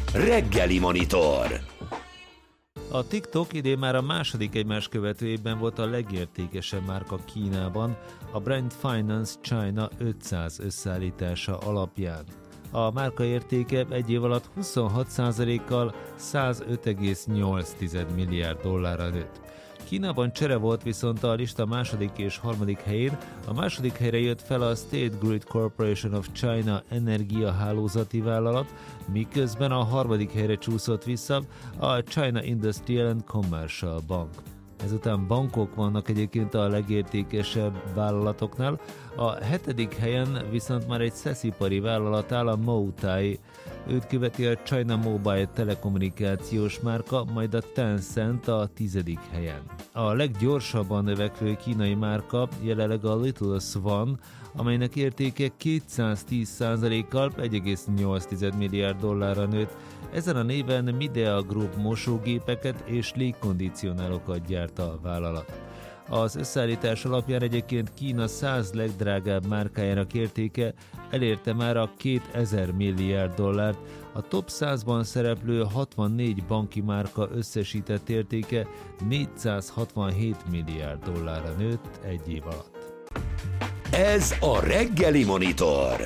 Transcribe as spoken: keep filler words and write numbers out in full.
Reggeli Monitor. A TikTok idén már a második egymás követő évben volt a legértékesebb márka Kínában, a Brand Finance China ötszáz összeállítása alapján. A márka értéke egy év alatt huszonhat százalékkal százöt egész nyolc milliárd dollárra nőtt. Kínában csere volt viszont a lista második és harmadik helyén, a második helyre jött fel a State Grid Corporation of China energiahálózati vállalat, miközben a harmadik helyre csúszott vissza a China Industrial and Commercial Bank. Ezután bankok vannak egyébként a legértékesebb vállalatoknál, a hetedik helyen viszont már egy szeszipari vállalat áll, a Moutai. Őt követi a China Mobile telekommunikációs márka, majd a Tencent a tizedik helyen. A leggyorsabban növekvő kínai márka jelenleg a Little Swan, amelynek értéke kétszáztíz százalékkal egy egész nyolc milliárd dollárra nőtt. Ezen a néven Midea Group mosógépeket és légkondicionálókat gyárt a vállalat. Az összeállítás alapján egyébként Kína száz legdrágább márkájának értéke elérte már a kétezer milliárd dollárt, a top százban szereplő hatvannégy banki márka összesített értéke négyszázhatvanhét milliárd dollárra nőtt egy év alatt. Ez a Reggeli Monitor.